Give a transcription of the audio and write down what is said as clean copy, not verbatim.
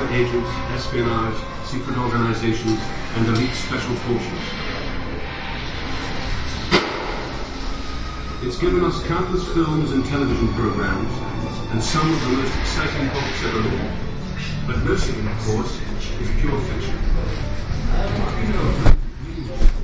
agents, espionage, secret organizations, and elite special forces. It's given us countless films and television programs, and some of the most exciting books ever written. But most of it, of course, is pure fiction.